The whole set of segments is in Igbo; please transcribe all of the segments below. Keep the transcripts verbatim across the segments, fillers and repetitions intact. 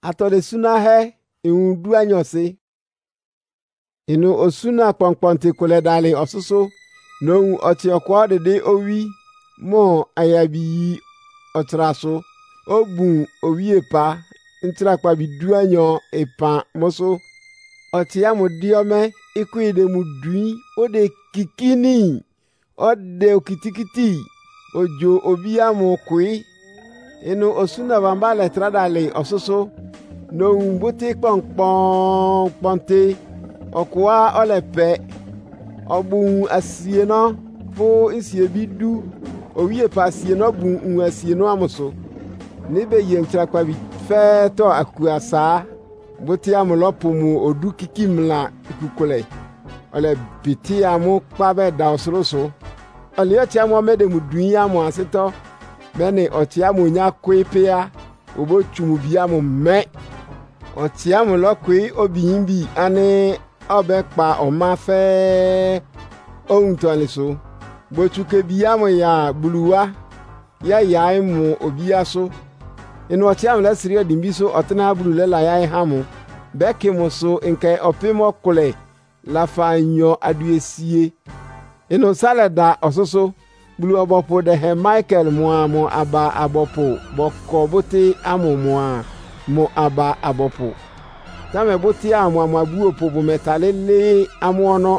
atode suna he iun du anyose inu osuna pongponte kole dale osusu no oti okwa de owi mo ayabi otraso ogbun owie pa ntra pa bidu anyo epa moso oti amudiome ikuide mudui ode kikini ode okitikiti ojo obiamu kui inu osuna bambale tradale osusu no mbuti pongpon ponte okwa olepe ogbun asieno fo nsie bidu owie pa asieno bun asieno amuso nibe yentra kwa bi fe to akuasa buti amulopumu odu kikimla kukule ole biti amu kpabe da osoroso ole oti amu mede muduin amu asito bene oti amu nya kwepea obo chumu bi amu me oti amu lokwe obiyimbi ane obe pa oma fe ohun to aliso bochuke bi amu ya buluwa ya ya imu obiaso inu oti amu la siri odimbiso otena bulule la ya hamu beke moso nke opimo kule la fanyo aduesie inu salada ososo bulu obopo de he Michael moamo aba abopo boko bote amu moa mo aba abopo tame bote amu amabu opo bo metalele amu ono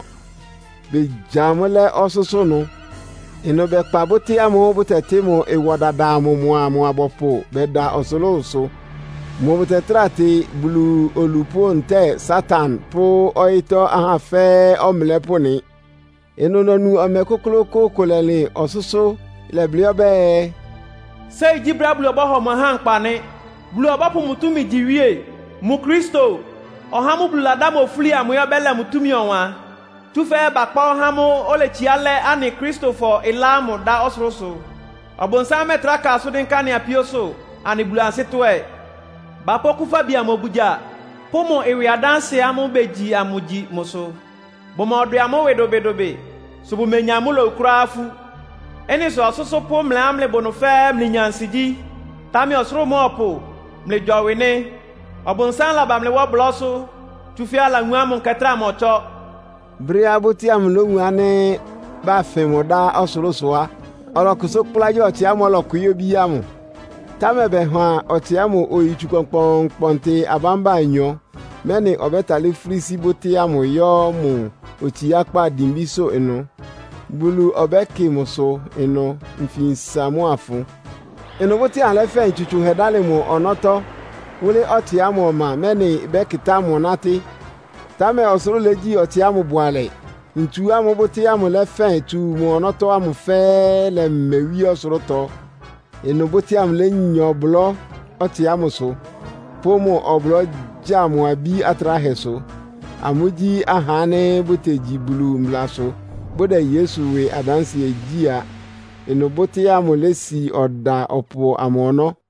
be jamole ososo no inu be pa bote amu bote temo e wadada amu moamo abopo be da osoloso mo bote trate bulu olupo nte Satan po oito aha fe omlepo ni enu nonu amekokolo kolele ososo le bliobe sei jibra blu obo ho mo hanpa ni blu obo pu mutumi jiwie mu Kristo ohamu blu ladamo fuli amoyo bele mutumi onwa tu fe ba pa ohamu ole chiale ani Kristo for ilamu da osroso obonsa metra ka so din kan apioso ani blu ansetoe ba poku fa bia mobuja pomo ewi adanse amu beji amuji moso bomo odu amo wedobedobe so bu menyamu lo kurafu eni so soso po mlam le bonu fe mlinyansiji tami osro mo opo mle jowene obonsan la bamle wo bloso tufi ala nwamu nkatra mocho bria buti am lo nwane ba fe moda osoro soa oro kuso plajo ti am lo kuyo bi am tame be ho oti am oyichu konpon ponte abamba anyo meni obetale frisi buti am yo mu oti yakpa dimbiso eno bulu obeke moso eno mfin samu afu eno buti ale fe chuchu hedale mu onoto wole oti am ma meni be kitamu nati tame osoro leji oti am buale ntu am buti am le fe tu mu onoto am fe le mewi osoro to eno buti am le nyoblo oti am so pomo oblo jamu abi atraheso amuji ahane boteji bulu mlaso boda Yesu we adansi ejia eno bote ya molesi oda opo amono